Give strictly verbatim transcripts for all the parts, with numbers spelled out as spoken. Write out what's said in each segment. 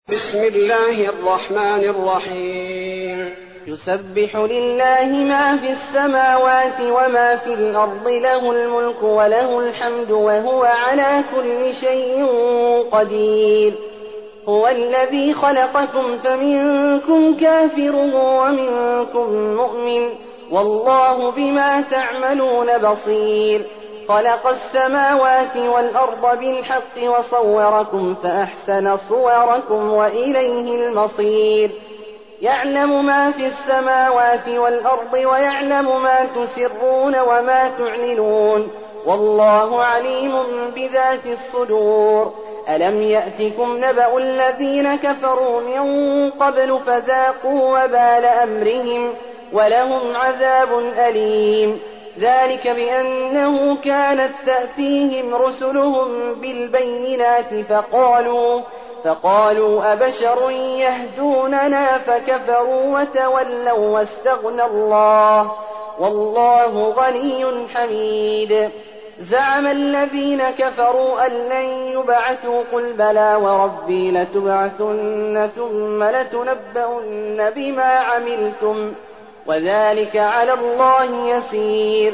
بسم الله الرحمن الرحيم يسبح لله ما في السماوات وما في الأرض له الملك وله الحمد وهو على كل شيء قدير. هو الذي خلقكم فمنكم كافر ومنكم مؤمن والله بما تعملون بصير. خلق السماوات والأرض بالحق وصوركم فأحسن صوركم وإليه المصير. يعلم ما في السماوات والأرض ويعلم ما تسرون وما تعلنون والله عليم بذات الصدور. ألم يأتكم نبأ الذين كفروا من قبل فذاقوا وبال أمرهم ولهم عذاب أليم. ذلك بأنه كانت تأتيهم رسلهم بالبينات فقالوا فقالوا أبشر يهدوننا فكفروا وتولوا واستغنى الله والله غني حميد. زعم الذين كفروا أن لن يبعثوا قل بلى وربي لتبعثن ثم لتنبؤن بما عملتم وذلك على الله يسير.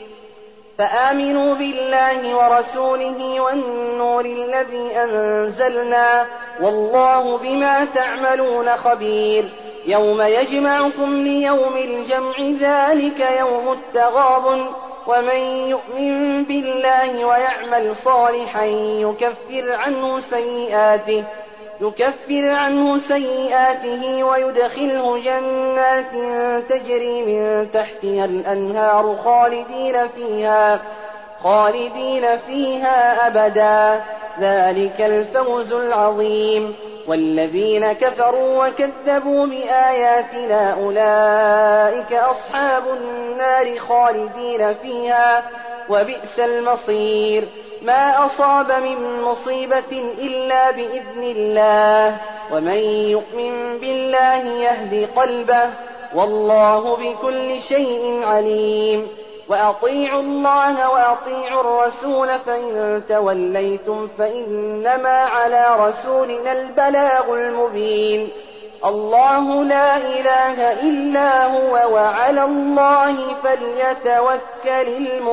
فآمنوا بالله ورسوله والنور الذي أنزلنا والله بما تعملون خبير. يوم يجمعكم ليوم الجمع ذلك يوم التغابن ومن يؤمن بالله ويعمل صالحا يكفر عنه سيئاته يكفر عنه سيئاته ويدخله جنات تجري من تحتها الأنهار خالدين فيها خالدين فيها أبدا ذلك الفوز العظيم. والذين كفروا وكذبوا بآياتنا أولئك أصحاب النار خالدين فيها وبئس المصير. ما أصاب من مصيبة إلا بإذن الله ومن يؤمن بالله يهدي قلبه والله بكل شيء عليم. وأطيعوا الله وأطيعوا الرسول فإن توليتم فإنما على رسولنا البلاغ المبين. الله لا إله إلا هو وعلى الله فليتوكل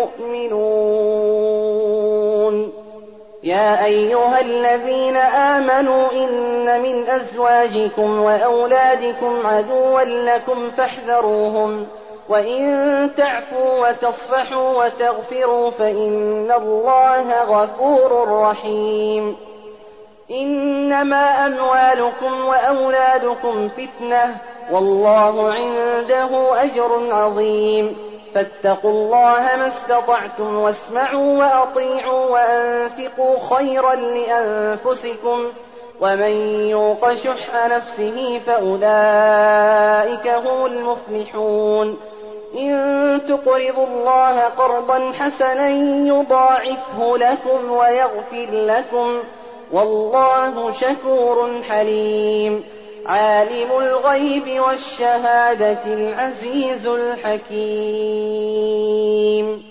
المؤمنون. يا أيها الذين آمنوا إن من أزواجكم وأولادكم عدوا لكم فاحذروهم وإن تعفوا وتصفحوا وتغفروا فإن الله غفور رحيم. إنما أموالكم وأولادكم فتنة والله عنده أجر عظيم. فاتقوا الله ما استطعتم واسمعوا وأطيعوا وأنفقوا خيرا لأنفسكم ومن يوق شح نفسه فأولئك هم المفلحون. إن تقرضوا الله قرضا حسنا يضاعفه لكم ويغفر لكم والله شكور حليم. عالم الغيب والشهادة العزيز الحكيم.